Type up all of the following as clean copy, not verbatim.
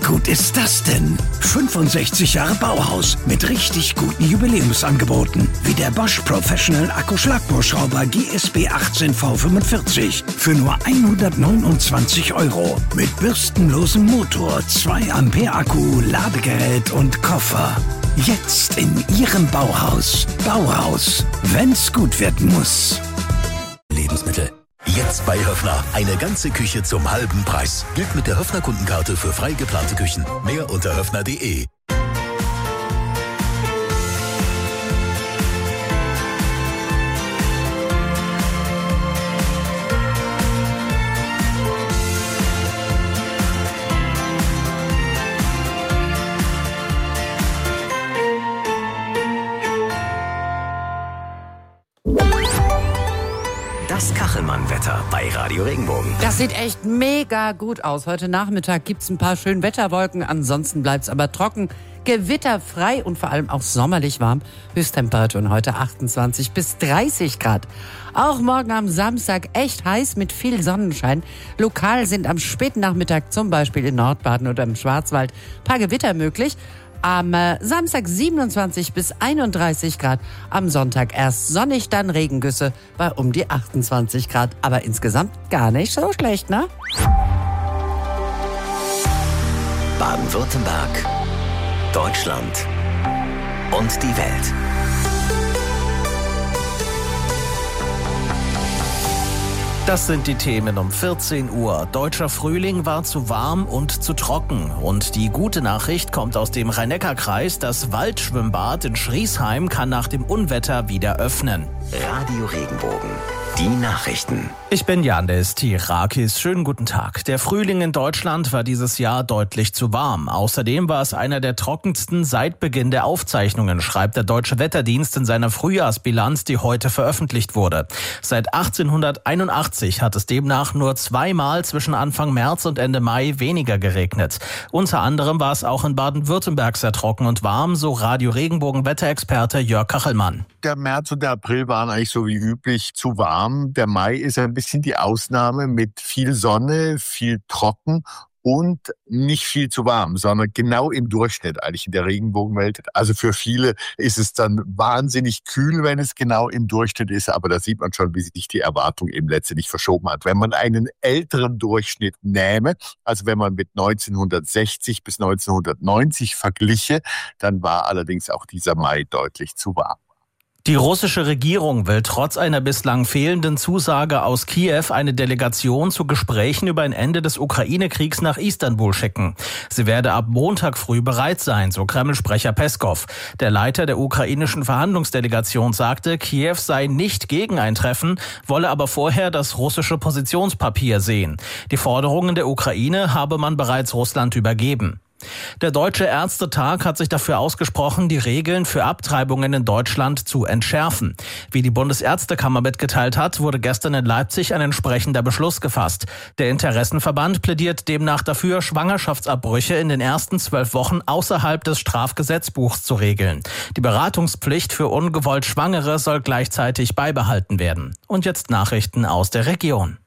gut ist das denn? 65 Jahre Bauhaus mit richtig guten Jubiläumsangeboten. Wie der Bosch Professional Akkuschlagbohrschrauber GSB 18V45 für nur 129 €. Mit bürstenlosem Motor, 2 Ampere Akku, Ladegerät und Koffer. Jetzt in Ihrem Bauhaus. Bauhaus. Wenn's gut werden muss. Lebensmittel. Jetzt bei Höffner. Eine ganze Küche zum halben Preis. Gilt mit der Höffner Kundenkarte für frei geplante Küchen. Mehr unter höffner.de. Das Kachelmann-Wetter bei Radio Regenbogen. Das sieht echt mega gut aus. Heute Nachmittag gibt's ein paar schöne Wetterwolken. Ansonsten bleibt's aber trocken, gewitterfrei und vor allem auch sommerlich warm. Höchsttemperaturen heute 28 bis 30 Grad. Auch morgen am Samstag echt heiß mit viel Sonnenschein. Lokal sind am späten Nachmittag zum Beispiel in Nordbaden oder im Schwarzwald ein paar Gewitter möglich. Am Samstag 27 bis 31 Grad, am Sonntag erst sonnig, dann Regengüsse bei um die 28 Grad. Aber insgesamt gar nicht so schlecht, ne? Baden-Württemberg, Deutschland und die Welt. Das sind die Themen um 14 Uhr. Deutscher Frühling war zu warm und zu trocken. Und die gute Nachricht kommt aus dem Rhein-Neckar-Kreis. Das Waldschwimmbad in Schriesheim kann nach dem Unwetter wieder öffnen. Radio Regenbogen. Die Nachrichten. Ich bin Janis Tirakis. Schönen guten Tag. Der Frühling in Deutschland war dieses Jahr deutlich zu warm. Außerdem war es einer der trockensten seit Beginn der Aufzeichnungen, schreibt der Deutsche Wetterdienst in seiner Frühjahrsbilanz, die heute veröffentlicht wurde. Seit 1881 hat es demnach nur zweimal zwischen Anfang März und Ende Mai weniger geregnet. Unter anderem war es auch in Baden-Württemberg sehr trocken und warm, so Radio Regenbogen Wetterexperte Jörg Kachelmann. Der März und der April waren eigentlich so wie üblich zu warm. Der Mai ist ein bisschen die Ausnahme mit viel Sonne, viel trocken und nicht viel zu warm, sondern genau im Durchschnitt eigentlich in der Regenbogenwelt. Also für viele ist es dann wahnsinnig kühl, wenn es genau im Durchschnitt ist, aber da sieht man schon, wie sich die Erwartung eben letztendlich verschoben hat. Wenn man einen älteren Durchschnitt nähme, also wenn man mit 1960 bis 1990 vergliche, dann war allerdings auch dieser Mai deutlich zu warm. Die russische Regierung will trotz einer bislang fehlenden Zusage aus Kiew eine Delegation zu Gesprächen über ein Ende des Ukraine-Kriegs nach Istanbul schicken. Sie werde ab Montag früh bereit sein, so Kreml-Sprecher Peskov. Der Leiter der ukrainischen Verhandlungsdelegation sagte, Kiew sei nicht gegen ein Treffen, wolle aber vorher das russische Positionspapier sehen. Die Forderungen der Ukraine habe man bereits Russland übergeben. Der Deutsche Ärztetag hat sich dafür ausgesprochen, die Regeln für Abtreibungen in Deutschland zu entschärfen. Wie die Bundesärztekammer mitgeteilt hat, wurde gestern in Leipzig ein entsprechender Beschluss gefasst. Der Interessenverband plädiert demnach dafür, Schwangerschaftsabbrüche in den ersten 12 Wochen außerhalb des Strafgesetzbuchs zu regeln. Die Beratungspflicht für ungewollt Schwangere soll gleichzeitig beibehalten werden. Und jetzt Nachrichten aus der Region.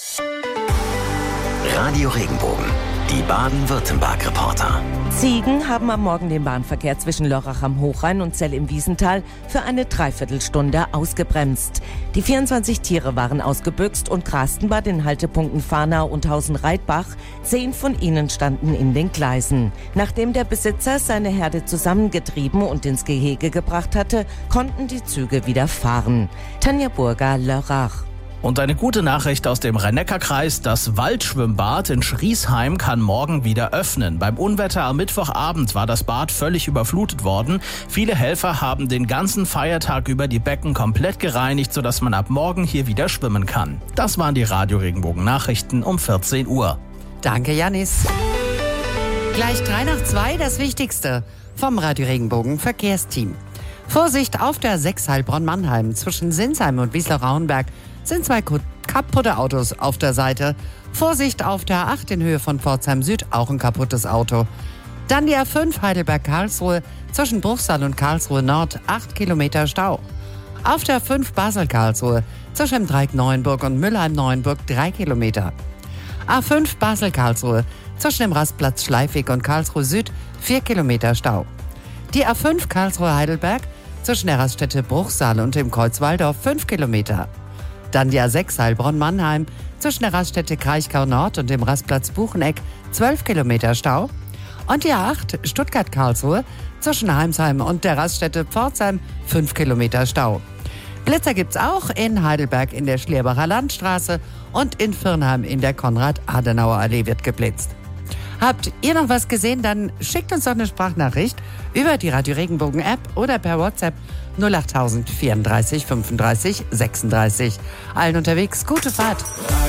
Radio Regenbogen. Die Baden-Württemberg-Reporter. Ziegen haben am Morgen den Bahnverkehr zwischen Lörrach am Hochrhein und Zell im Wiesental für eine Dreiviertelstunde ausgebremst. Die 24 Tiere waren ausgebüxt und grasten bei den Haltepunkten Fahnau und Hausen-Reitbach. 10 von ihnen standen in den Gleisen. Nachdem der Besitzer seine Herde zusammengetrieben und ins Gehege gebracht hatte, konnten die Züge wieder fahren. Tanja Burger, Lörrach. Und eine gute Nachricht aus dem Rhein-Neckar-Kreis. Das Waldschwimmbad in Schriesheim kann morgen wieder öffnen. Beim Unwetter am Mittwochabend war das Bad völlig überflutet worden. Viele Helfer haben den ganzen Feiertag über die Becken komplett gereinigt, sodass man ab morgen hier wieder schwimmen kann. Das waren die Radio Regenbogen Nachrichten um 14 Uhr. Danke, Janis. Gleich 3 nach 2, das Wichtigste vom Radio Regenbogen Verkehrsteam. Vorsicht auf der 6 Heilbronn-Mannheim zwischen Sinsheim und Wiesloch-Rauenberg sind 2 kaputte Autos auf der Seite. Vorsicht auf der A8 in Höhe von Pforzheim Süd, auch ein kaputtes Auto. Dann die A5 Heidelberg-Karlsruhe zwischen Bruchsal und Karlsruhe Nord, 8 Kilometer Stau. Auf der A5 Basel-Karlsruhe zwischen Dreieck Neuenburg und Mülheim-Neuenburg, 3 Kilometer. A5 Basel-Karlsruhe Zwischen dem Rastplatz Schleifweg und Karlsruhe Süd 4 Kilometer Stau. Die A5 Karlsruhe-Heidelberg zwischen der Raststätte Bruchsal und dem Kreuz Walldorf 5 Kilometer. Dann die A6 Heilbronn-Mannheim zwischen der Raststätte Kraichgau Nord und dem Rastplatz Bucheneck 12 Kilometer Stau. Und die A8 Stuttgart-Karlsruhe zwischen Heimsheim und der Raststätte Pforzheim 5 Kilometer Stau. Blitzer gibt's auch in Heidelberg in der Schlierbacher Landstraße und in Virnheim in der Konrad-Adenauer-Allee wird geblitzt. Habt ihr noch was gesehen, dann schickt uns doch eine Sprachnachricht über die Radio Regenbogen App oder per WhatsApp 08000 34 35 36. Allen unterwegs gute Fahrt.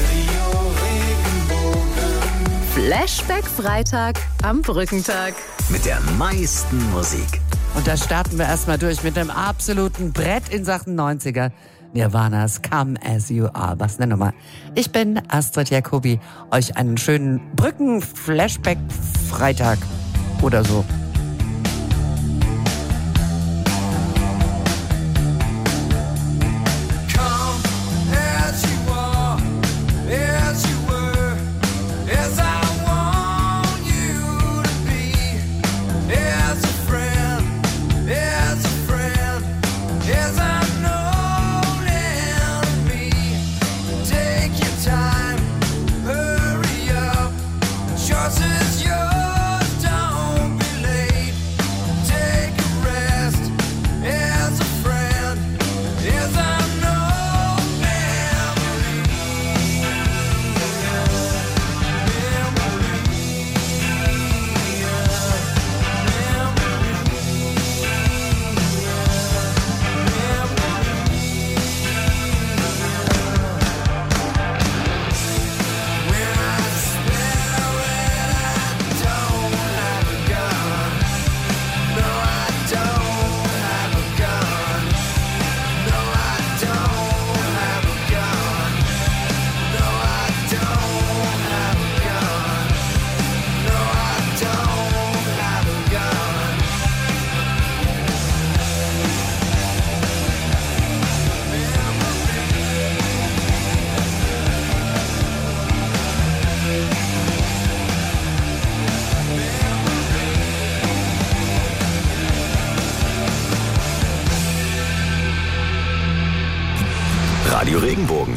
Flashback Freitag am Brückentag. Mit der meisten Musik. Und da starten wir erstmal durch mit einem absoluten Brett in Sachen 90er. Nirvanas Come As You Are. Was eine Nummer. Ich bin Astrid Jacobi. Euch einen schönen Brücken-Flashback-Freitag oder so. Radio Regenbogen.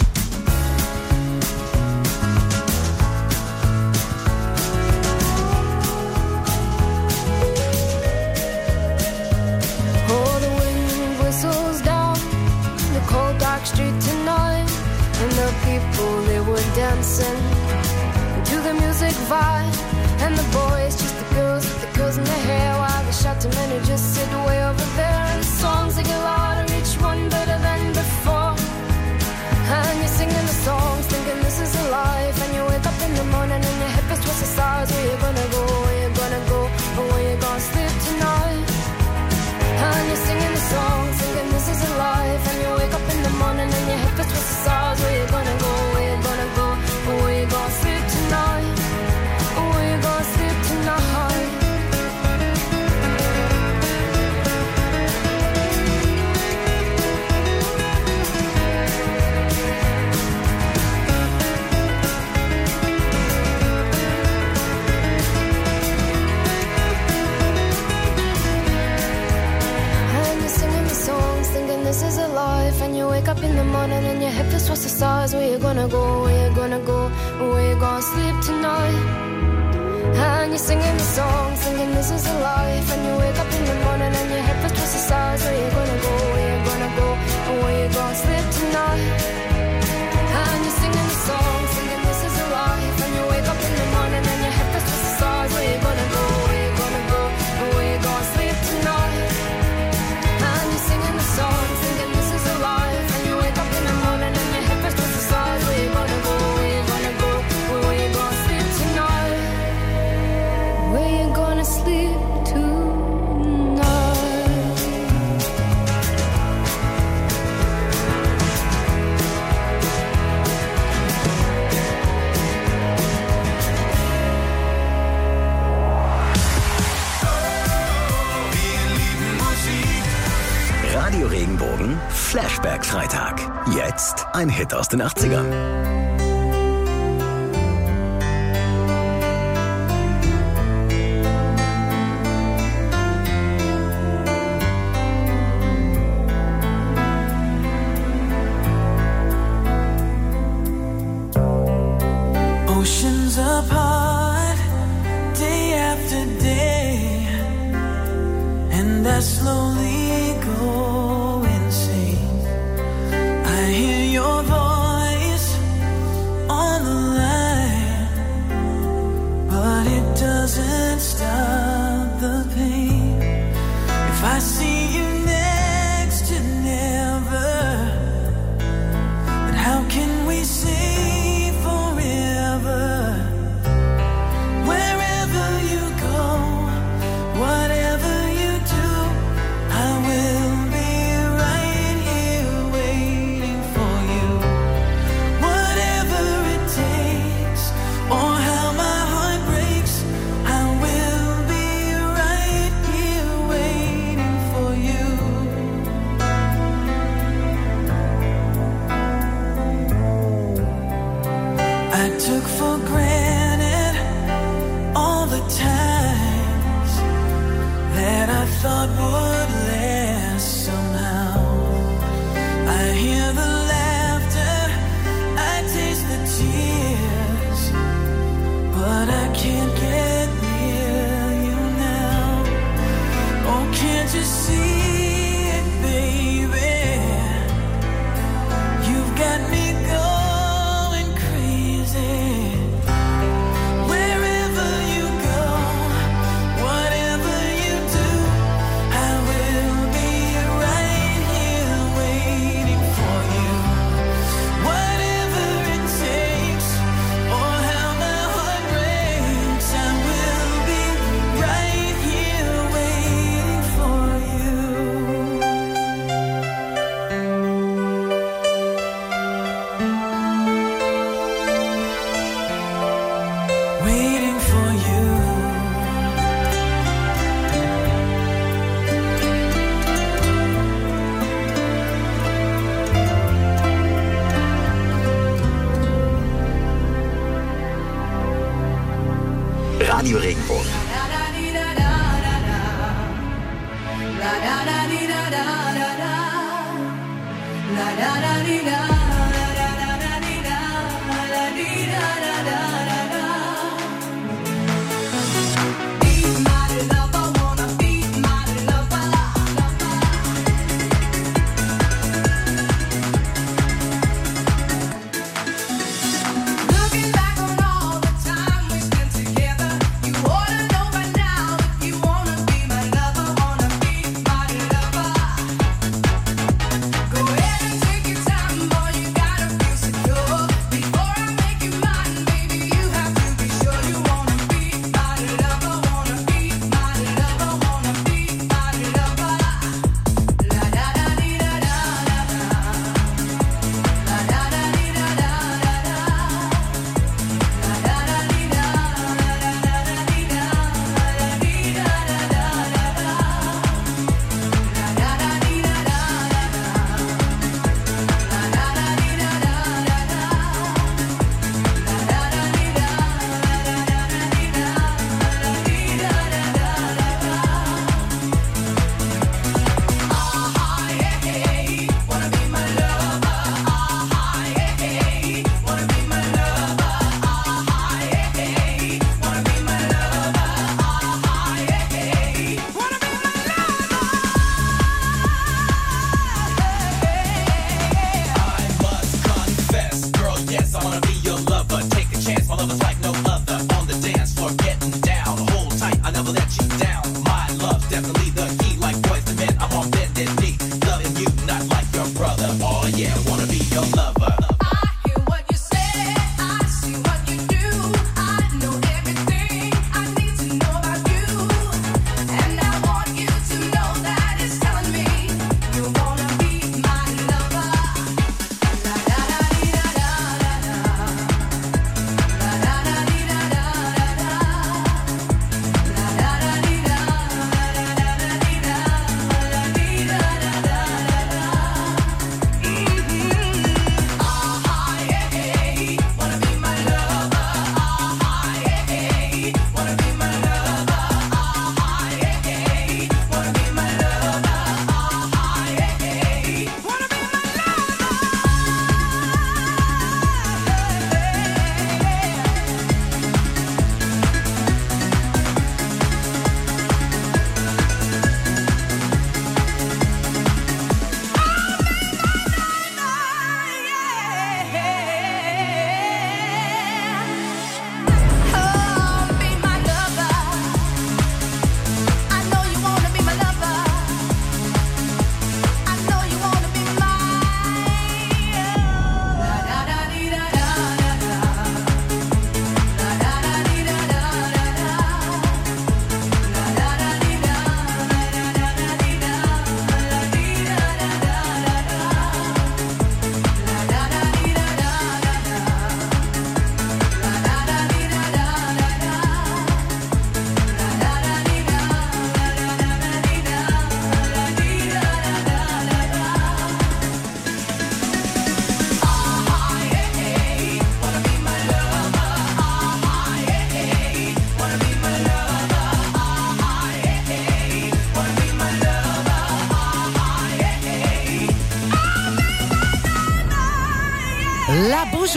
Oh, the wind whistles down the cold dark street tonight, and the people, they were dancing to the music vibe, and the boys, just the girls in their hair, while the shouting men who just sit way over there, and the songs they get louder, each one better than before. And you're singing the songs, thinking this is a life. And you wake up in the morning and your hip is twisted sides. Where you gonna go, where you gonna go, or where you gonna sleep tonight? And you're singing the songs, thinking this is a life. And you wake up in the morning and your hip is twisted sides. Where you gonna go, where you gonna go, or where you gonna sleep tonight? Or where you gonna sleep tonight? This is a life, and you wake up in the morning and your hip is what's the size. Where you gonna go, where you gonna go, where you gonna sleep tonight? And you're singing the song, singing this is a life. And you wake up in the morning and your hip is what's the size. Where you gonna go, where you gonna go, where you gonna sleep tonight? And you're singing the song, singing this is a life. And you wake up in the morning and your hip is what's the size. Where you gonna go, where you gonna go, where you gonna sleep tonight? And you're singing the song, singing this is a life. And you wake up in the morning and your hip is twisted aside. Where you gonna go, where you gonna go, where you gonna sleep tonight? Where you gonna sleep tonight? Radio Regenbogen Flashback Freitag. Jetzt ein Hit aus den 80ern. I slowly go insane. I hear your voice on the line, but it doesn't stop the pain. If I see you next to never, but how can we say forever? Wherever you go, whatever you do, I will be right here waiting for you. Whatever it takes, or how my heart breaks, I will be right here waiting for you. I took for granted all the times that I thought would last somehow. I hear the laughter, I taste the tears, but I can't get near you now. Oh, can't you see it, baby? You've got me going crazy. Wherever you go, whatever you do, I will be right here waiting for you. Whatever it takes, or how my heart breaks, I will be right here waiting for you. Waiting for you. Radio Regenbogen. Looking back on all the time we spent together, you ought to know by now if you wanna be my lover, wanna be my lover. Go ahead and take your time, boy, you gotta feel secure. Before I make you mine, baby, you have to be sure you wanna be my lover, wanna be my lover, wanna be my lover. La da da dee da da da da. La da da dee da da da da.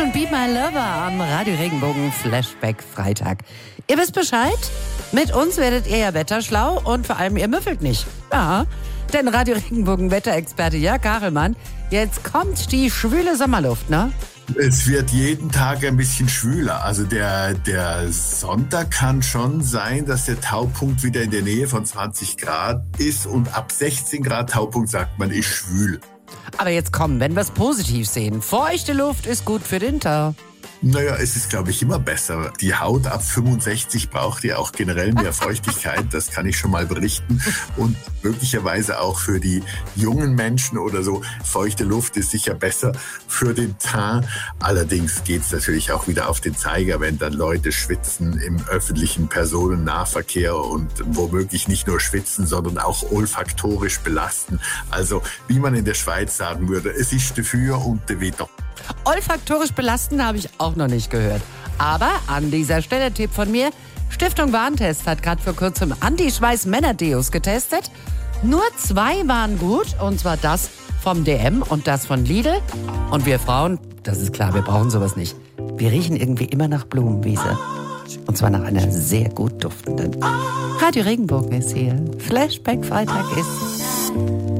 und Be My Lover am Radio Regenbogen Flashback Freitag. Ihr wisst Bescheid? Mit uns werdet ihr ja wetterschlau und vor allem ihr müffelt nicht. Ja, denn Radio Regenbogen Wetterexperte Jörg Kachelmann, jetzt kommt die schwüle Sommerluft, ne? Es wird jeden Tag ein bisschen schwüler. Also der Sonntag kann schon sein, dass der Taupunkt wieder in der Nähe von 20 Grad ist und ab 16 Grad Taupunkt sagt man, ist schwül. Aber jetzt komm, wenn wir es positiv sehen. Feuchte Luft ist gut für den Tag. Naja, es ist, glaube ich, immer besser. Die Haut ab 65 braucht ja auch generell mehr Feuchtigkeit, das kann ich schon mal berichten. Und möglicherweise auch für die jungen Menschen oder so. Feuchte Luft ist sicher besser für den Teint. Allerdings geht es natürlich auch wieder auf den Zeiger, wenn dann Leute schwitzen im öffentlichen Personennahverkehr und womöglich nicht nur schwitzen, sondern auch olfaktorisch belasten. Also, wie man in der Schweiz sagen würde, es ist dafür und de wieder. Olfaktorisch belasten habe ich auch noch nicht gehört. Aber an dieser Stelle Tipp von mir. Stiftung Warentest hat gerade vor kurzem Anti-Schweiß-Männer-Deos getestet. Nur 2 waren gut, und zwar das vom DM und das von Lidl. Und wir Frauen, das ist klar, wir brauchen sowas nicht. Wir riechen irgendwie immer nach Blumenwiese. Und zwar nach einer sehr gut duftenden. Radio Regenbogen ist hier. Flashback Freitag ist...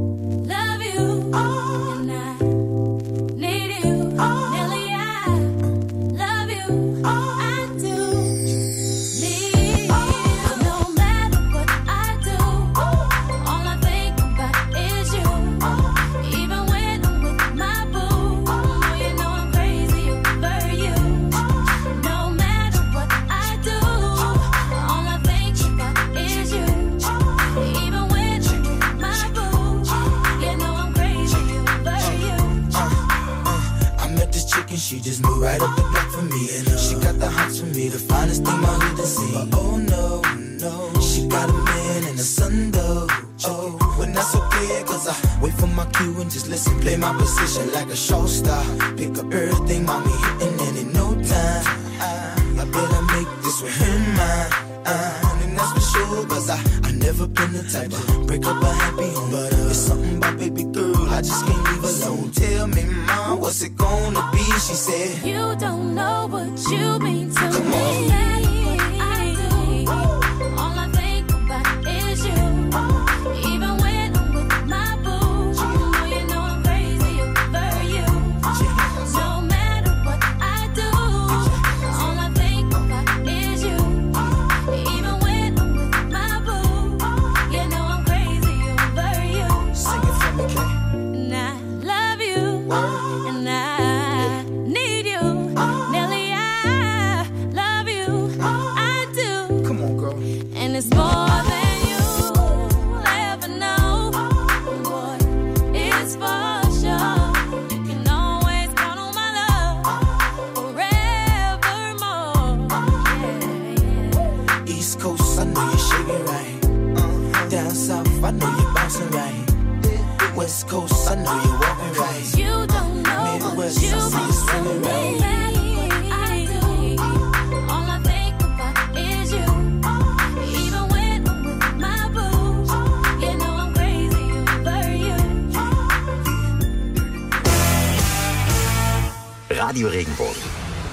She just moved right up the block for me. She got the hots for me, the finest thing my hood has seen. But oh no, no, she got a man and a son though. Oh, when that's okay, cause I wait for my cue and just listen. Play my position like a show star. Pick up everything, mommy hitting, and in no time I better make this with him mine. And that's for sure, cause I never been the type to break up a happy home. But it's something about baby girl, I just can't leave alone. Tell me, mom, what's it gonna be? She said, you don't know what you mean to Come me. on. I do. All I think about is you. Even when I'm with my boo, you know I'm crazy over you. No matter what I do, all I think about is you. Even when I'm with my boo, you know I'm crazy over you. Sing it for me, Kay. And I love you, and I need you. Nelly, I love you, I do. Come on, girl. And it's more than you'll ever know. Boy, it's for sure. You can always count on my love forevermore. Yeah, yeah. East Coast, I know you're shaking right. Down south, I know you're bouncing right. West Coast, I know you're walking right. You don't know what Midwest, you I see you mean swimming to right. me. I do. All I think about is you. Even when I'm with my boo, you know I'm crazy over you. Radio Regenbogen.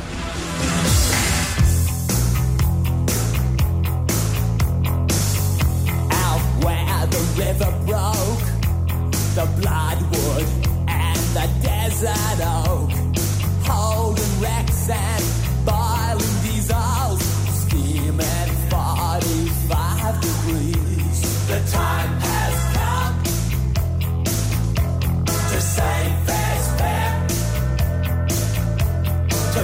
Out where the river broke, the bloodwood and the desert oak, holding wrecks and boiling diesels, steaming 45 degrees. The time has come to say fair's fair,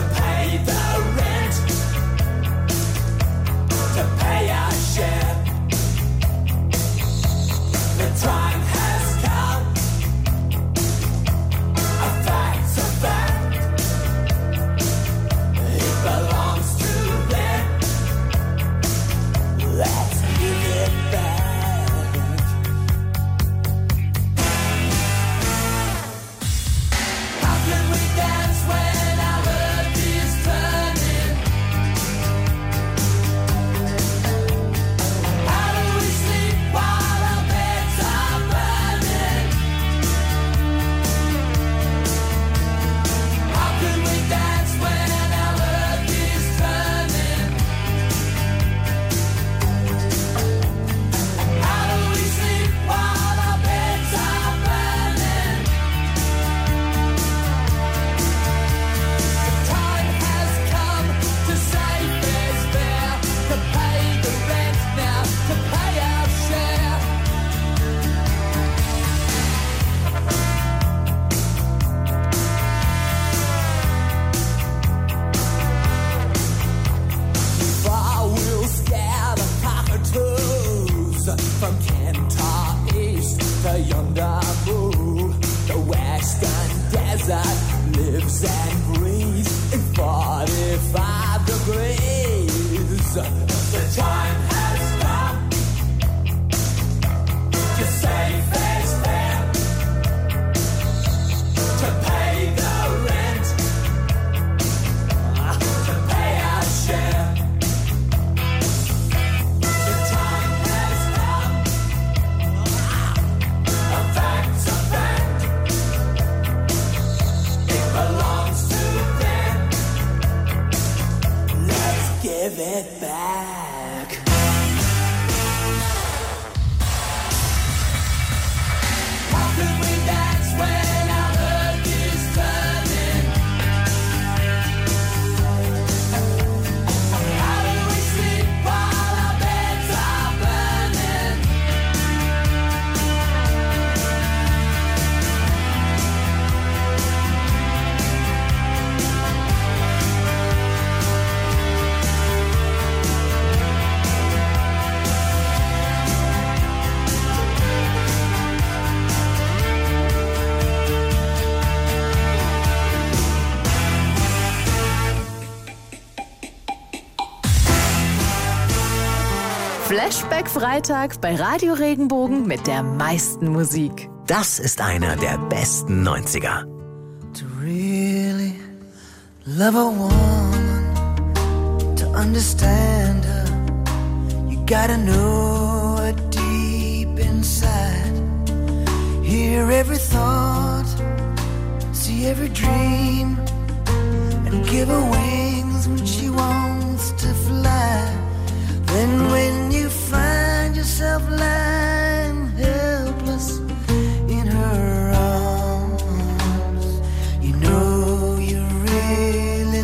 Flashback Freitag bei Radio Regenbogen mit der meisten Musik. Das ist einer der besten 90er. To really love a woman, to understand her, you gotta know her deep inside. Hear every thought, see every dream, and give her wings when she wants to fly. Then when you find yourself lying helpless in her arms, you know you really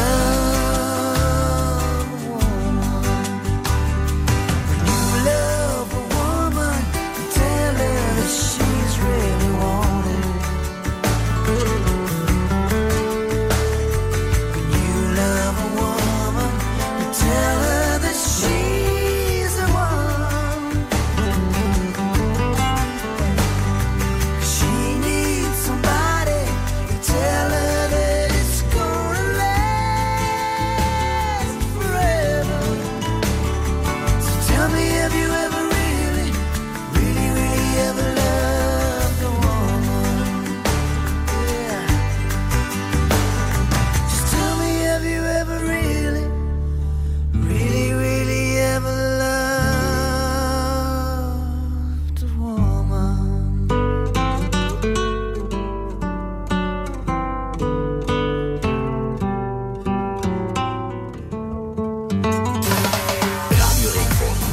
love a woman. When you love a woman, you tell her that she's really wanted. When you love a woman, you tell her that she's the one. She needs somebody to tell her that it's gonna last forever. So tell me, have you ever really, really, really ever loved a woman? Yeah. Just tell me, have you ever really, really, really ever loved a woman? Radio Regenbogen.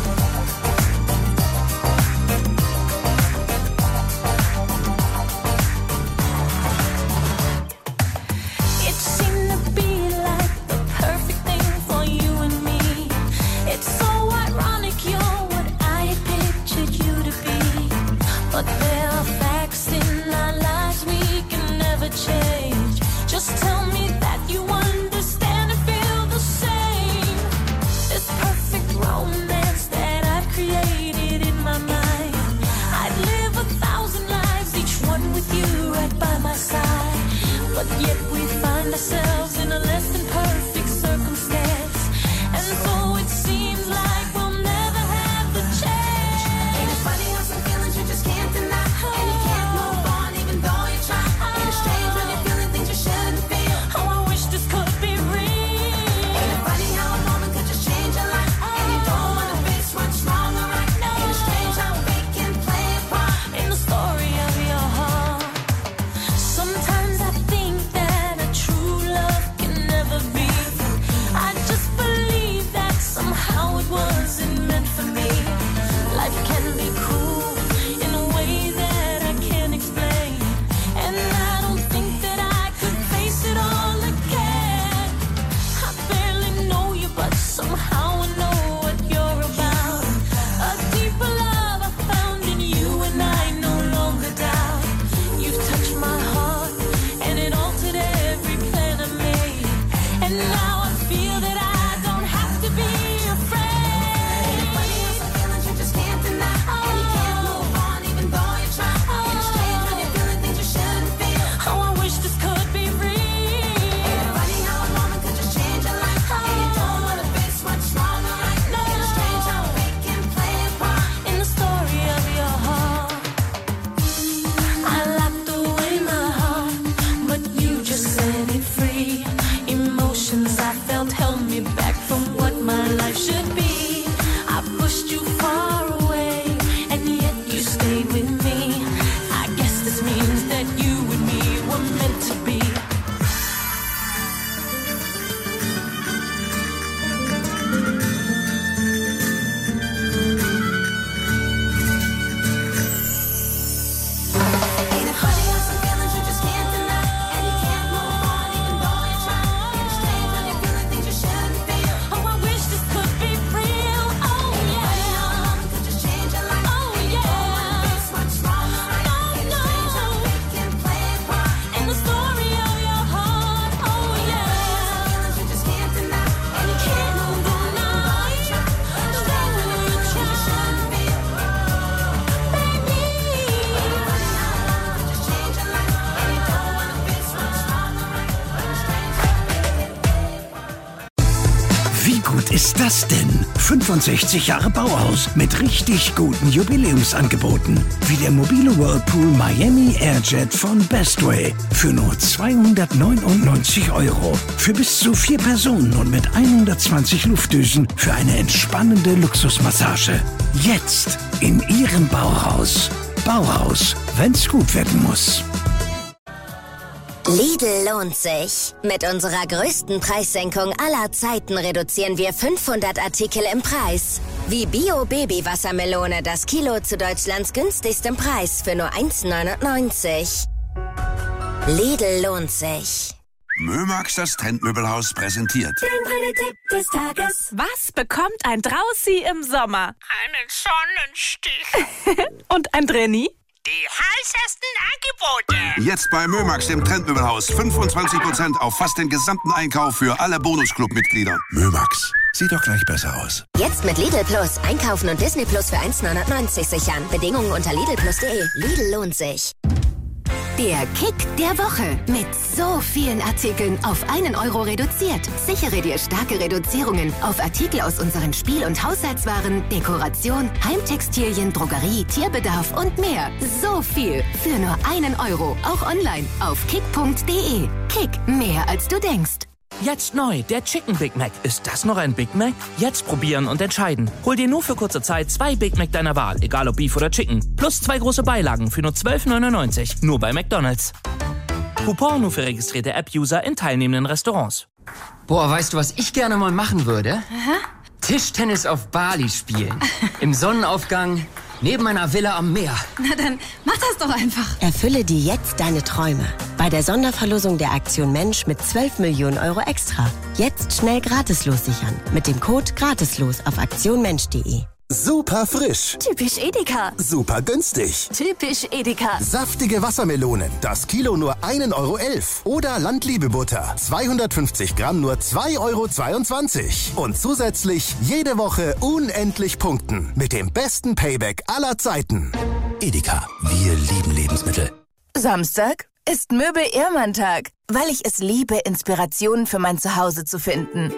It seemed to be like the perfect thing for you and me. It's so ironic you're what I had pictured you to be. But there are facts in our lives we can never change. Just tell me that you understand and feel the same. This perfect romance that I've created in my mind. I'd live 1,000 lives, each one with you right by my side. But yet we find ourselves in a less than perfect circumstance. And so it seems like we'll never have the chance. Ain't it funny how some feelings you just can't deny? And you can't move on even though you try. Ain't it strange when you're feeling things you shouldn't feel? Oh, I wish this could be real. Ain't it funny how a moment could just change your life? And you don't wanna face what's wrong or right. Ain't it strange how we can play a part In the story of your heart. Sometimes I think that a true love can never be. I just believe that somehow it wasn't meant for me. Life can be cruel in a way that I can't explain. And I don't think that I could face it all again. I barely know you, but somehow I know what you're about. A deeper love I found in you, and I no longer doubt. You've touched my heart, and it altered every plan I made. And now I feel that I don't have to be afraid. Ain't it funny how some feelings you just can't deny? And you Was denn? 65 Jahre Bauhaus mit richtig guten Jubiläumsangeboten. Wie der mobile Whirlpool Miami Airjet von Bestway für nur 299 €. Für bis zu 4 Personen und mit 120 Luftdüsen für eine entspannende Luxusmassage. Jetzt in Ihrem Bauhaus. Bauhaus, wenn's gut werden muss. Lidl lohnt sich. Mit unserer größten Preissenkung aller Zeiten reduzieren wir 500 Artikel im Preis. Wie Bio-Baby-Wassermelone, das Kilo zu Deutschlands günstigstem Preis für nur 1,99 €. Lidl lohnt sich. Mömax, das Trendmöbelhaus, präsentiert. Der Tipp des Tages. Was bekommt ein Draußi im Sommer? Einen Sonnenstich. Und ein Drenni? Die heißesten Angebote. Jetzt bei Mömax, dem Trendmöbelhaus, 25% auf fast den gesamten Einkauf für alle Bonusclub-Mitglieder. Mömax, sieht doch gleich besser aus. Jetzt mit Lidl Plus. Einkaufen und Disney Plus für 1,99 € sichern. Bedingungen unter lidlplus.de. Lidl lohnt sich. Der Kick der Woche. Mit so vielen Artikeln auf 1 € reduziert. Sichere dir starke Reduzierungen auf Artikel aus unseren Spiel- und Haushaltswaren, Dekoration, Heimtextilien, Drogerie, Tierbedarf und mehr. So viel für nur 1 €. Auch online auf kick.de. Kick, mehr als du denkst. Jetzt neu, der Chicken Big Mac. Ist das noch ein Big Mac? Jetzt probieren und entscheiden. Hol dir nur für kurze Zeit 2 Big Mac deiner Wahl, egal ob Beef oder Chicken. Plus 2 große Beilagen für nur 12,99 €. Nur bei McDonald's. Coupon nur für registrierte App-User in teilnehmenden Restaurants. Boah, weißt du, was ich gerne mal machen würde? Aha. Tischtennis auf Bali spielen. Im Sonnenaufgang, neben einer Villa am Meer. Na dann, mach das doch einfach. Erfülle dir jetzt deine Träume. Bei der Sonderverlosung der Aktion Mensch mit 12 Millionen € extra. Jetzt schnell gratislos sichern. Mit dem Code GRATISLOS auf aktionmensch.de. Super frisch. Typisch Edeka. Super günstig. Typisch Edeka. Saftige Wassermelonen. Das Kilo nur 1,11 €. Oder Landliebe-Butter. 250 Gramm nur 2,22 €. Und zusätzlich jede Woche unendlich punkten. Mit dem besten Payback aller Zeiten. Edeka, wir lieben Lebensmittel. Samstag ist Möbel-Ehrmann-Tag, weil ich es liebe, Inspirationen für mein Zuhause zu finden.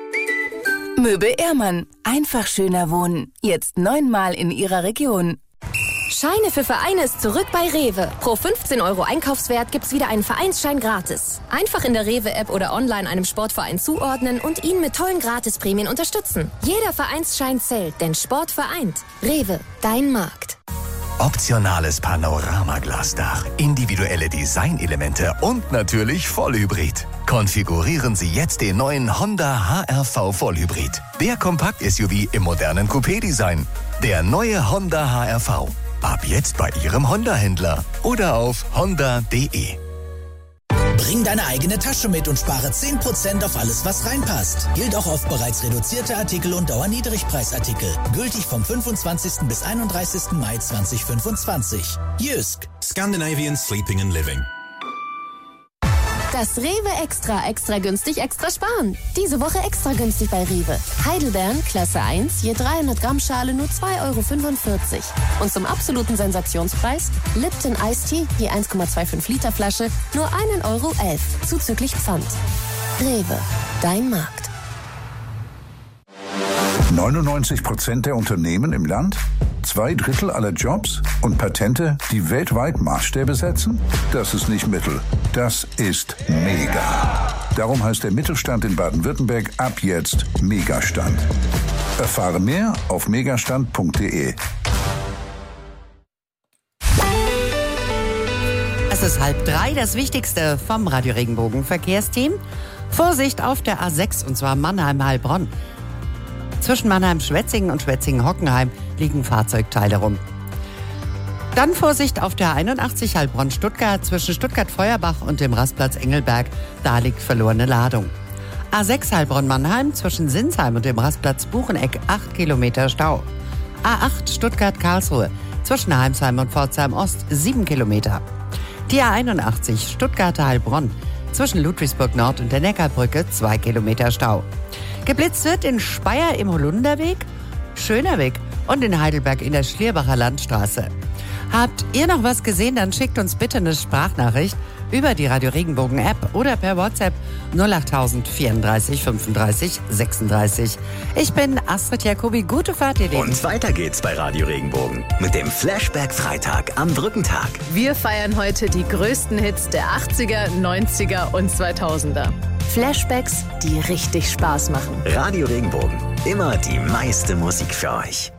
Möbel Ehrmann. Einfach schöner wohnen. Jetzt 9-mal in Ihrer Region. Scheine für Vereine ist zurück bei Rewe. Pro 15 € Einkaufswert gibt's wieder einen Vereinsschein gratis. Einfach in der Rewe-App oder online einem Sportverein zuordnen und ihn mit tollen Gratisprämien unterstützen. Jeder Vereinsschein zählt, denn Sport vereint. Rewe, dein Markt. Optionales Panoramaglasdach, individuelle Designelemente und natürlich Vollhybrid. Konfigurieren Sie jetzt den neuen Honda HR-V Vollhybrid. Der Kompakt-SUV im modernen Coupé-Design. Der neue Honda HR-V. Ab jetzt bei Ihrem Honda-Händler oder auf honda.de. Bring deine eigene Tasche mit und spare 10% auf alles, was reinpasst. Gilt auch auf bereits reduzierte Artikel und Dauerniedrigpreisartikel. Gültig vom 25. bis 31. Mai 2025. Jysk. Scandinavian Sleeping and Living. Das Rewe Extra günstig, extra sparen. Diese Woche extra günstig bei Rewe. Heidelbeeren, Klasse 1, je 300 Gramm Schale nur 2,45 €. Und zum absoluten Sensationspreis Lipton Iced Tea, je 1,25 Liter Flasche, nur 1,11 €, zuzüglich Pfand. Rewe, dein Markt. 99% der Unternehmen im Land, 2/3 aller Jobs und Patente, die weltweit Maßstäbe setzen? Das ist nicht Mittel, das ist Mega. Darum heißt der Mittelstand in Baden-Württemberg ab jetzt Megastand. Erfahre mehr auf megastand.de. Es ist 2:30, das Wichtigste vom Radio Regenbogen Verkehrsteam. Vorsicht auf der A6, und zwar Mannheim-Heilbronn. Zwischen Mannheim-Schwetzingen und Schwetzingen-Hockenheim liegen Fahrzeugteile rum. Dann Vorsicht auf der 81 Heilbronn-Stuttgart zwischen Stuttgart-Feuerbach und dem Rastplatz Engelberg. Da liegt verlorene Ladung. A6 Heilbronn-Mannheim zwischen Sinsheim und dem Rastplatz Bucheneck 8 Kilometer Stau. A8 Stuttgart-Karlsruhe zwischen Heimsheim und Pforzheim-Ost 7 Kilometer. Die A81 Stuttgart-Heilbronn zwischen Ludwigsburg-Nord und der Neckarbrücke 2 Kilometer Stau. Geblitzt wird in Speyer im Holunderweg, Schönerweg und in Heidelberg in der Schlierbacher Landstraße. Habt ihr noch was gesehen, dann schickt uns bitte eine Sprachnachricht über die Radio Regenbogen App oder per WhatsApp 08000 34 35 36. Ich bin Astrid Jacobi. Gute Fahrt, ihr Lieben. Und weiter geht's bei Radio Regenbogen mit dem Flashback-Freitag am Brückentag. Wir feiern heute die größten Hits der 80er, 90er und 2000er. Flashbacks, die richtig Spaß machen. Radio Regenbogen, immer die meiste Musik für euch.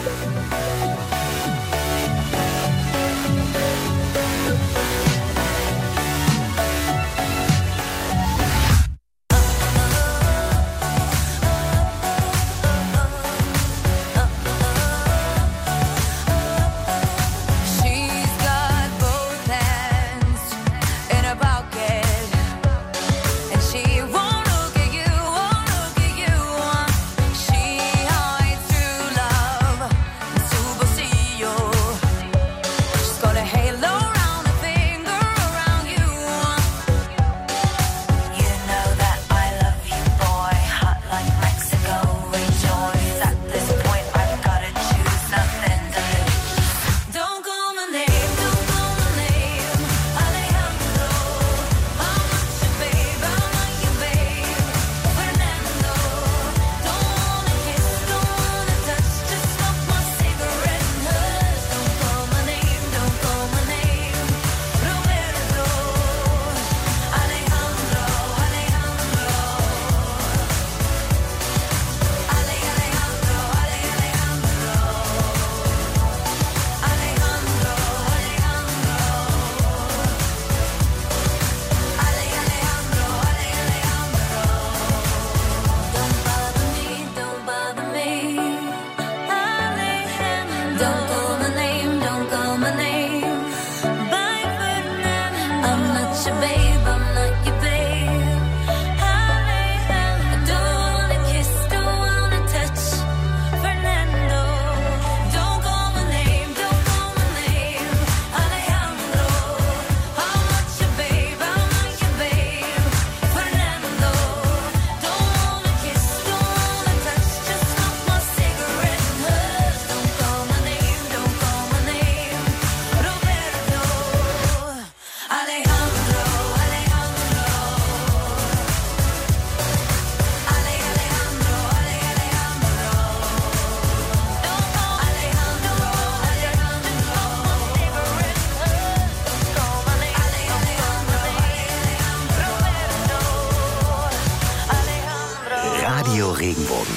Radio Regenbogen.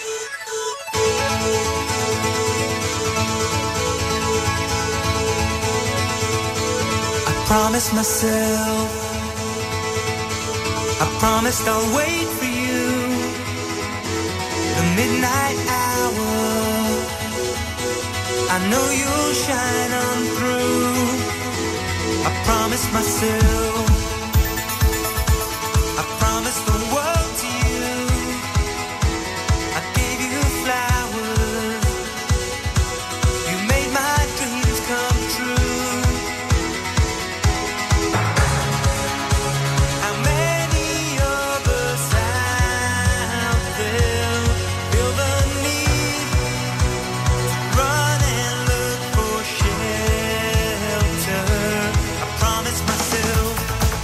Promised myself, I promised I'll wait for you. The midnight hour, I know you'll shine on through. I promised myself, I promised the world to you. I gave you flowers, you made my dreams come true. Myself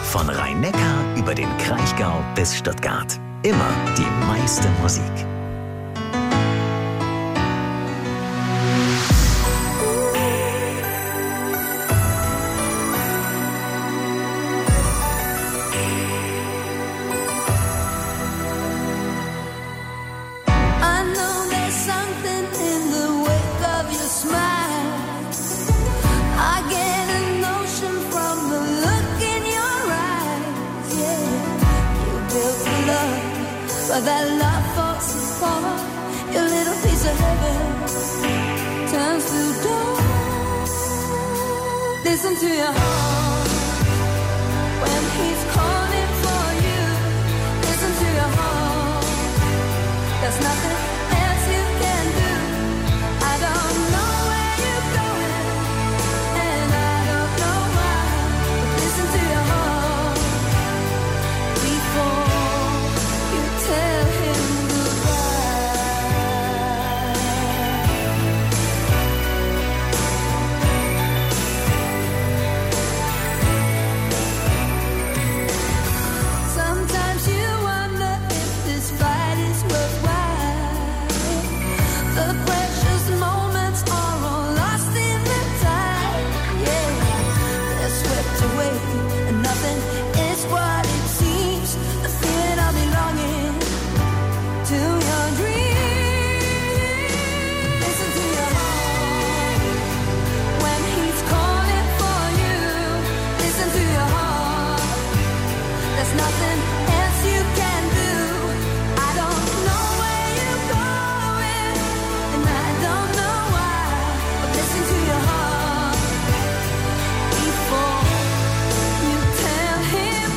Von Rhein-Neckar über den Kraichgau bis Stuttgart. Immer die meiste Musik. But that love falls apart. Your little piece of heaven turns to dawn. Listen to your heart when he's calling for you. Listen to your heart. There's nothing else you can do. I don't know where you're going, and I don't know why. But listen to your heart before tell him sometimes you wonder if this fight is worthwhile. The precious moments are all lost in the tide. Yeah, they're swept away, and nothing is what it seems. The feeling of belonging to your dreams. Listen to your heart when he's calling for you. Listen to your heart. There's nothing else you can do. I don't know where you're going, and I don't know why. But listen to your heart before you tell him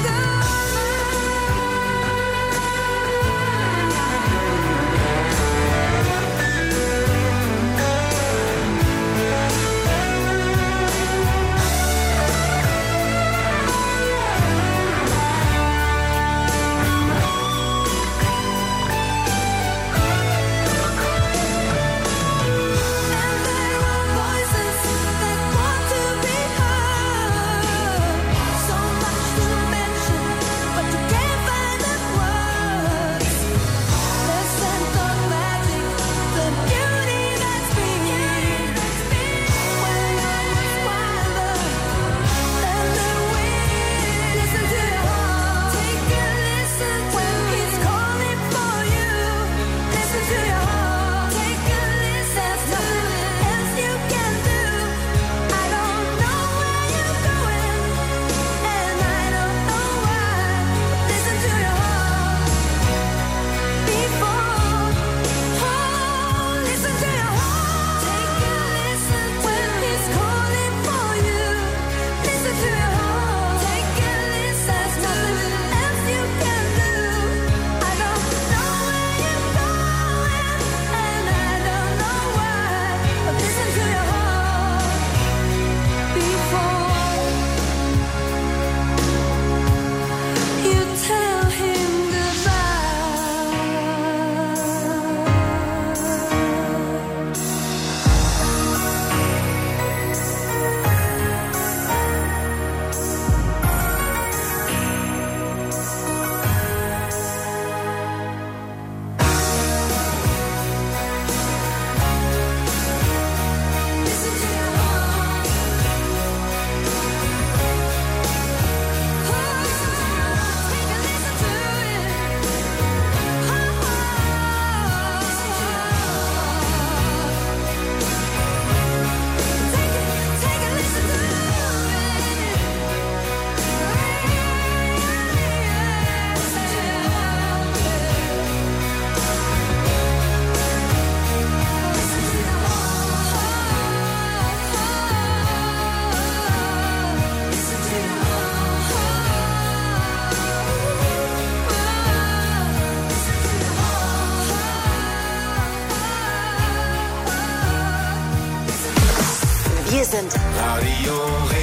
Wir sind Radio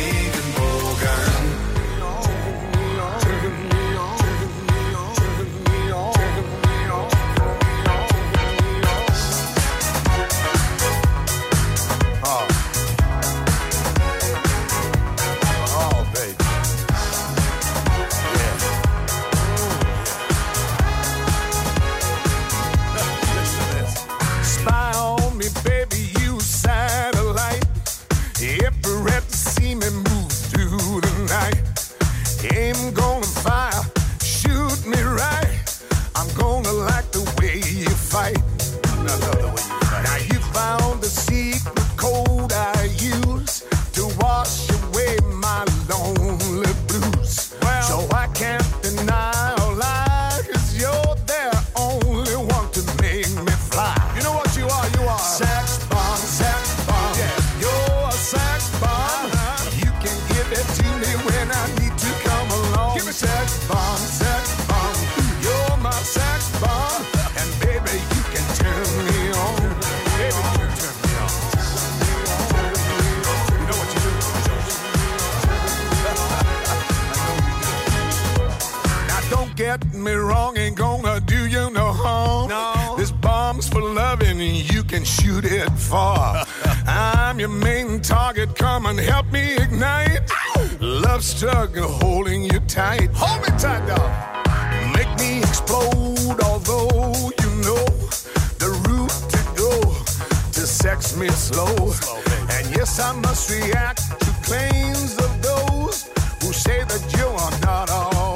Regenbogen. get me wrong, ain't gonna do you no harm. No. This bomb's for loving, you can shoot it far. I'm your main target, come and help me ignite. Love struggle, holding you tight. Hold me tight, dog. Make me explode, although you know the route to go to sex me slow. And yes, I must react to claims of those who say that you are not all.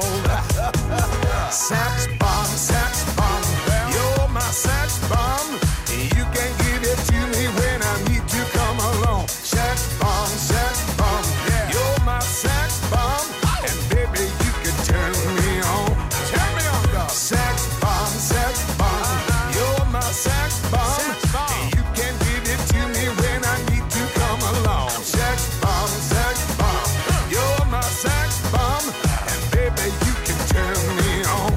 Sex bomb, you're my sex bomb. You can give it to me when I need to come along. Sex bomb, you're my sex bomb. And baby, you can turn me on. Turn me on, dog. Sex bomb, you're my sex bomb. You can give it to me when I need to come along. Sex bomb, you're my sex bomb. And baby, you can turn me on.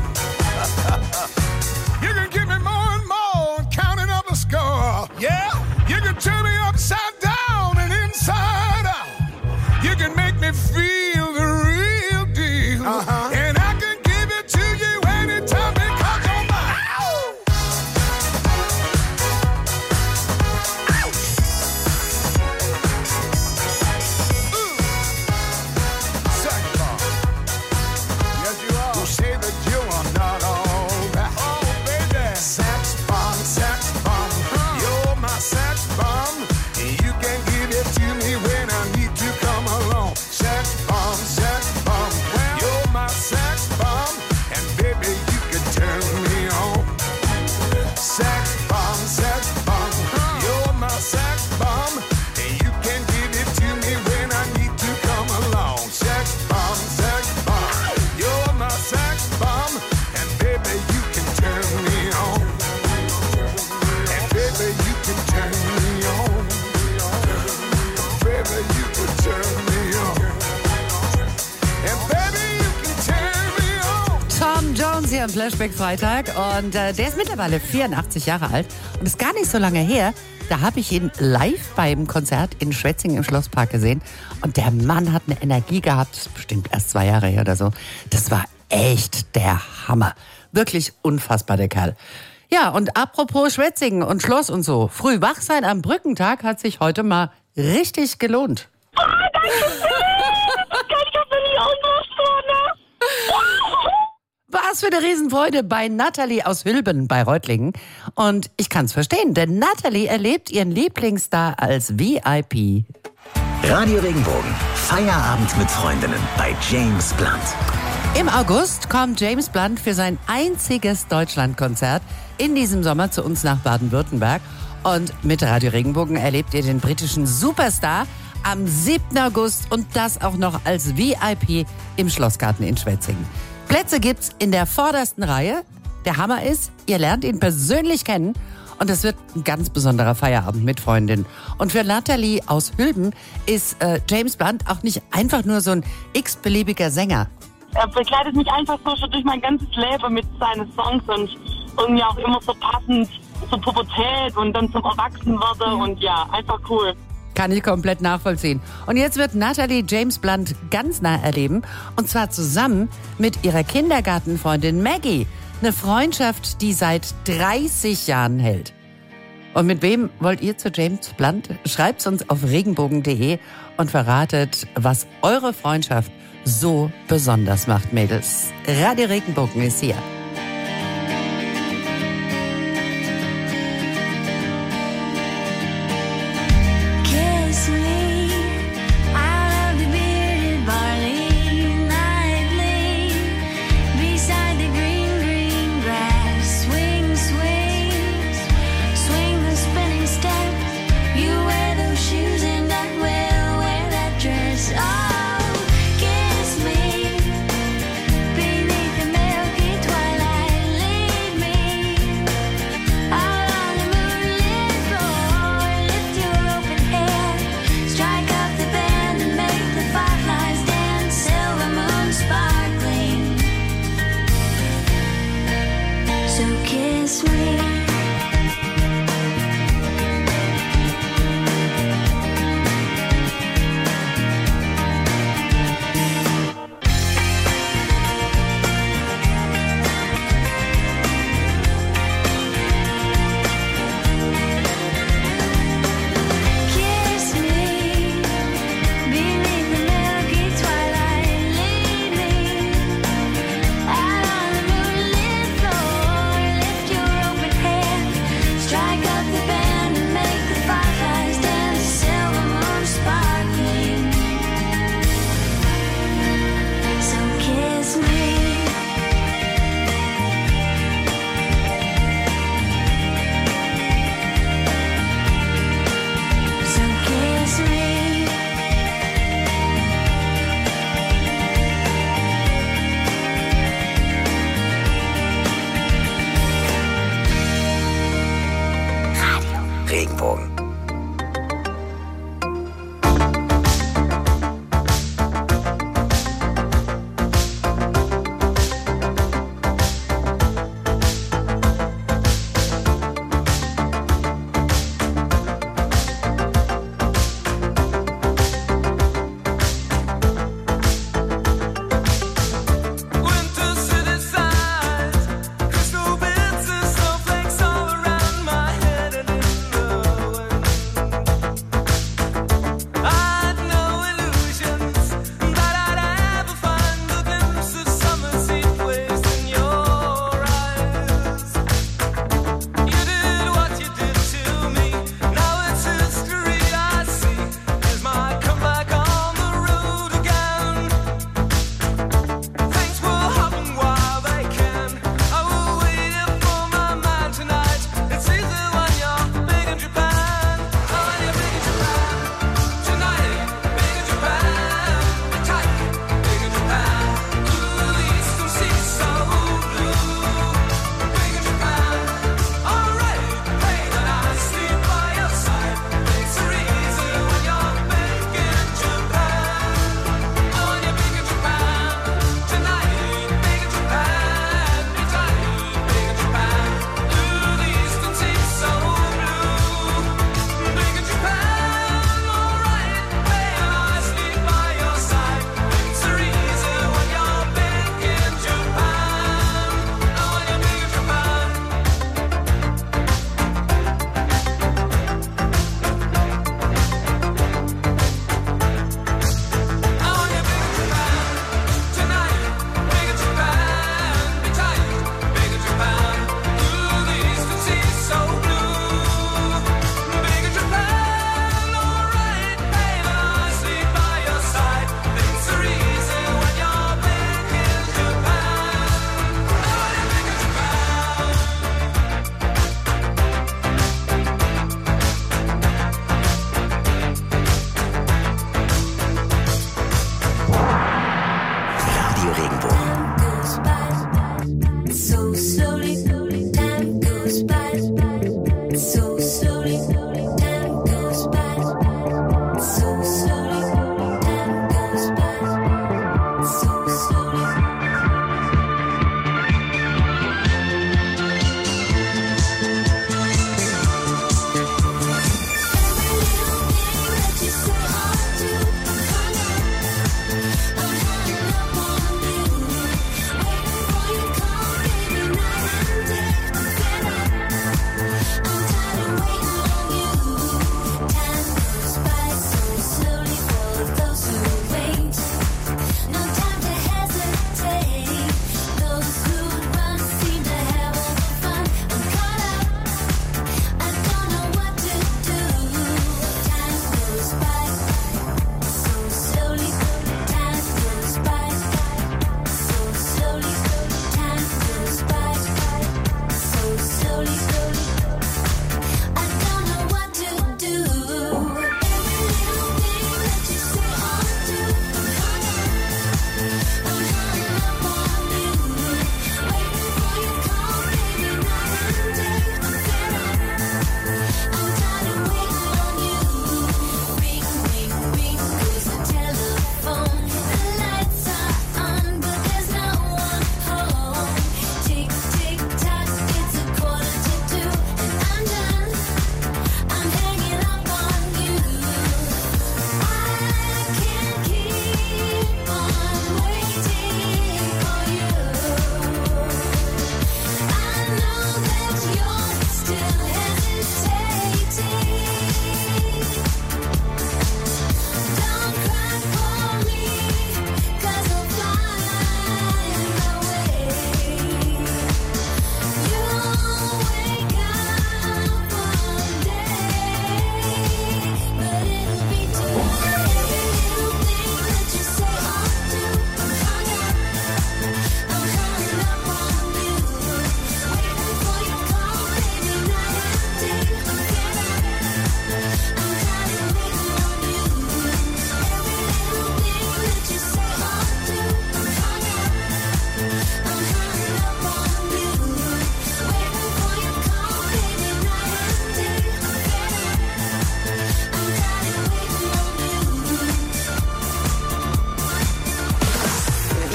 You can give me more and more, counting up the score. Yeah, you can turn me upside down and inside out. You can make me feel the real deal. And I can give it to you anytime because you're mine. Second bomb. Yes, you are. Who say that you are not all that? Oh, baby. Sex bomb. You're my sex bomb. You can give it to me when I need to come along. Sex bomb. You're my sex bomb. And baby, you can turn me on. Sex bomb. You're my sex bomb. You can give it to me when I need to come along. Sex bomb. You're my sex bomb. And baby, you can turn me on. And baby, you can turn me on. Baby, you can turn me on. And baby, you can turn me on. Tom Jones hier am Flashback Freitag und der ist mittlerweile 84 Jahre alt und ist gar nicht so lange her. Da habe ich ihn live beim Konzert in Schwetzingen im Schlosspark gesehen und der Mann hat eine Energie gehabt, das ist bestimmt erst 2 Jahre her oder so. Das war echt der Hammer. Wirklich unfassbar, der Kerl. Ja, und apropos Schwetzingen und Schloss und so, früh wach sein am Brückentag hat sich heute mal richtig gelohnt. Oh, danke schön. Das kann ich mir nicht ausmachen. Was für eine Riesenfreude bei Natalie aus Hülben bei Reutlingen. Und ich kann's verstehen, denn Natalie erlebt ihren Lieblingsstar als VIP. Radio Regenbogen. Feierabend mit Freundinnen bei James Blunt. Im August kommt James Blunt für sein einziges Deutschlandkonzert in diesem Sommer zu uns nach Baden-Württemberg. Und mit Radio Regenbogen erlebt ihr den britischen Superstar am 7. August und das auch noch als VIP im Schlossgarten in Schwetzingen. Plätze gibt's in der vordersten Reihe. Der Hammer ist, ihr lernt ihn persönlich kennen und es wird ein ganz besonderer Feierabend mit Freundinnen. Und für Natalie aus Hülben ist James Blunt auch nicht einfach nur so ein x-beliebiger Sänger. Er begleitet mich einfach so schon durch mein ganzes Leben mit seinen Songs und irgendwie auch immer so passend zur Pubertät und dann zum Erwachsenwerden und ja, einfach cool. Kann ich komplett nachvollziehen. Und jetzt wird Natalie James Blunt ganz nah erleben. Und zwar zusammen mit ihrer Kindergartenfreundin Maggie. Eine Freundschaft, die seit 30 Jahren hält. Und mit wem wollt ihr zu James Blunt? Schreibt's uns auf regenbogen.de und verratet, was eure Freundschaft so besonders macht, Mädels. Radio Regenbogen ist hier. Beneath the milky twilight.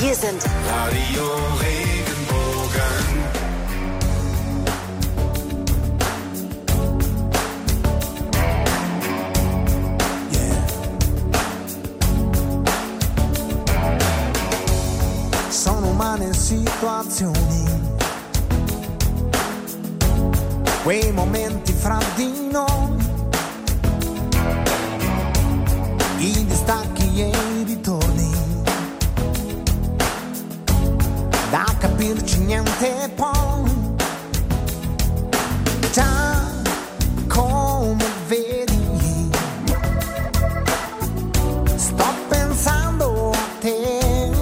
Wir sind Radio Regenbogen. Sono umane situazioni, quei momenti fra di noi, i distacchi e i ritorni, da capirci niente poi, già come vedi, sto pensando a te.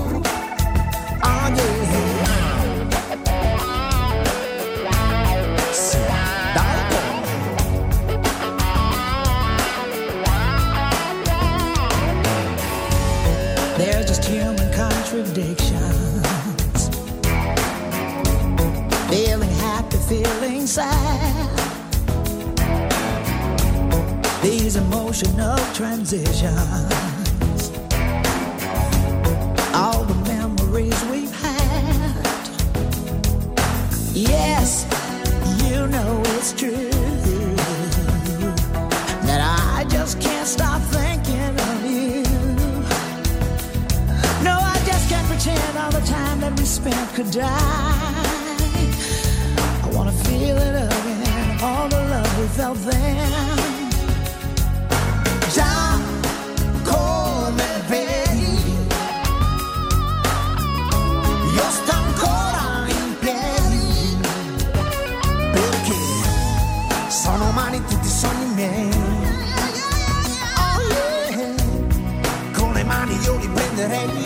They're just human contradictions. Feeling happy, feeling sad. These emotional transitions. All the memories we've had. Yes, you know it's true that I just can't stop thinking of you. No, I just can't pretend all the time that we spent could die. I wanna feel it again, all the love we felt then. Già come vedi, io sto ancora in piedi, perché sono umani tutti i sogni miei. Oh yeah, con le mani io li prenderei.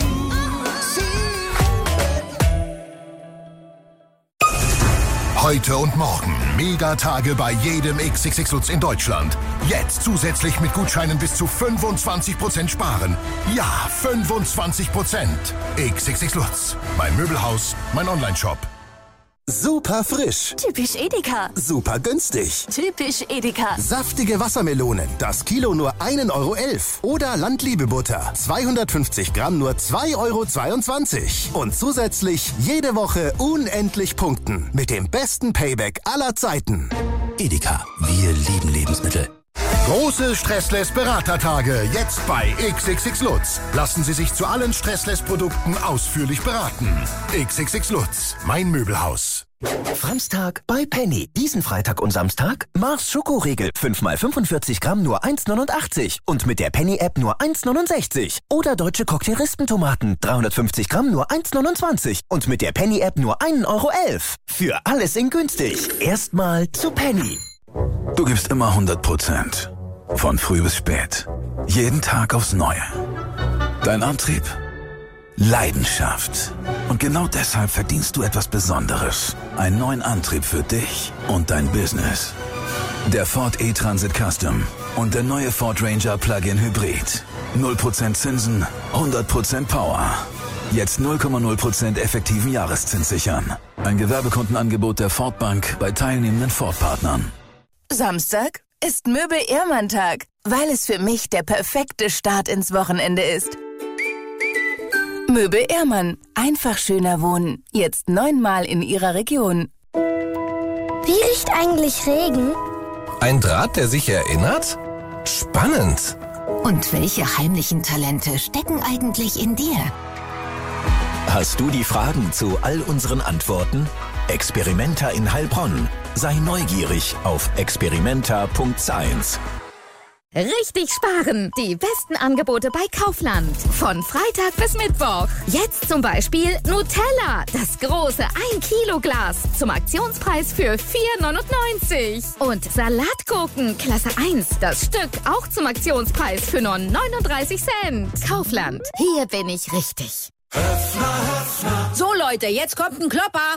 Heute und morgen Megatage bei jedem XXX Lutz in Deutschland. Jetzt zusätzlich mit Gutscheinen bis zu 25% sparen. Ja, 25%. XXX Lutz. Mein Möbelhaus, mein Onlineshop. Super frisch. typisch Edeka. Super günstig. Typisch Edeka. Saftige Wassermelonen, das Kilo nur 1,11 € Oder Landliebe-Butter, 250 Gramm nur 2,22 € Und zusätzlich jede Woche unendlich punkten. Mit dem besten Payback aller Zeiten. Edeka, wir lieben Lebensmittel. Große Stressless-Beratertage, jetzt bei XXX Lutz. Lassen Sie sich zu allen Stressless-Produkten ausführlich beraten. XXX Lutz, mein Möbelhaus. Franztag bei Penny. Diesen Freitag und Samstag Mars Schokoriegel 5x45 Gramm nur 1,89 und mit der Penny-App nur 1,69. Oder deutsche Cocktail-Rispentomaten 350 Gramm nur 1,29 und mit der Penny-App nur 1,11 € Für alles in günstig. Erstmal zu Penny. Du gibst immer 100%. Von früh bis spät. Jeden Tag aufs Neue. Dein Antrieb? Leidenschaft. Und genau deshalb verdienst du etwas Besonderes. Einen neuen Antrieb für dich und dein Business. Der Ford E-Transit Custom und der neue Ford Ranger Plug-in Hybrid. 0% Zinsen, 100% Power. Jetzt 0,0% effektiven Jahreszins sichern. Ein Gewerbekundenangebot der Ford Bank bei teilnehmenden Ford-Partnern. Samstag ist Möbel-Ehrmann-Tag, weil es für mich der perfekte Start ins Wochenende ist. Möbel-Ehrmann. Einfach schöner wohnen. Jetzt 9-mal in Ihrer Region. Wie riecht eigentlich Regen? Ein Draht, der sich erinnert? Spannend. Und welche heimlichen Talente stecken eigentlich in dir? Hast du die Fragen zu all unseren Antworten? Experimenta in Heilbronn. Sei neugierig auf experimenta.science. Richtig sparen! Die besten Angebote bei Kaufland. Von Freitag bis Mittwoch. Jetzt zum Beispiel Nutella. Das große 1-Kilo-Glas. Zum Aktionspreis für 4,99 €. Und Salatgurken Klasse 1. Das Stück auch zum Aktionspreis für nur 39 Cent. Kaufland. Hier bin ich richtig. So Leute, jetzt kommt ein Klopper.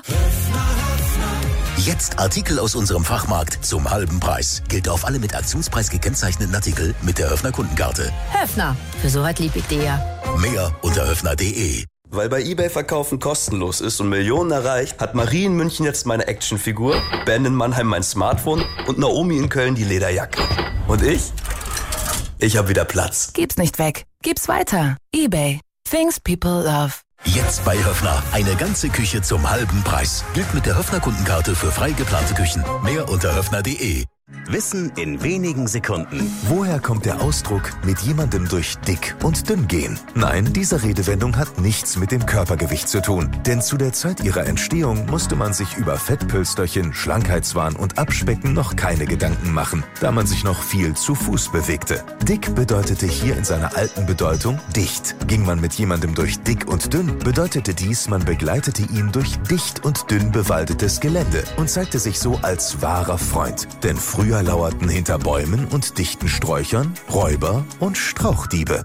Jetzt Artikel aus unserem Fachmarkt zum halben Preis. Gilt auf alle mit Aktionspreis gekennzeichneten Artikel mit der Höfner Kundenkarte. Höfner, für so was lieb ich dir ja. Mehr unter höfner.de. Weil bei eBay-Verkaufen kostenlos ist und Millionen erreicht, hat Marie in München jetzt meine Actionfigur, Ben in Mannheim mein Smartphone und Naomi in Köln die Lederjacke. Und ich? Ich hab wieder Platz. Gib's nicht weg. Gib's weiter. eBay. Things people love. Jetzt bei Höffner. Eine ganze Küche zum halben Preis. Gilt mit der Höffner Kundenkarte für frei geplante Küchen. Mehr unter höffner.de. Wissen in wenigen Sekunden. Woher kommt der Ausdruck mit jemandem durch dick und dünn gehen? Nein, diese Redewendung hat nichts mit dem Körpergewicht zu tun. Denn zu der Zeit ihrer Entstehung musste man sich über Fettpölsterchen, Schlankheitswahn und Abspecken noch keine Gedanken machen, da man sich noch viel zu Fuß bewegte. Dick bedeutete hier in seiner alten Bedeutung dicht. Ging man mit jemandem durch dick und dünn, bedeutete dies, man begleitete ihn durch dicht und dünn bewaldetes Gelände und zeigte sich so als wahrer Freund. Denn früher lauerten hinter Bäumen und dichten Sträuchern Räuber und Strauchdiebe.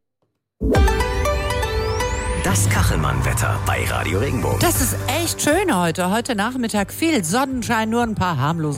Das Kachelmann-Wetter bei Radio Regenbogen. Das ist echt schön heute. Heute Nachmittag viel Sonnenschein, nur ein paar harmlose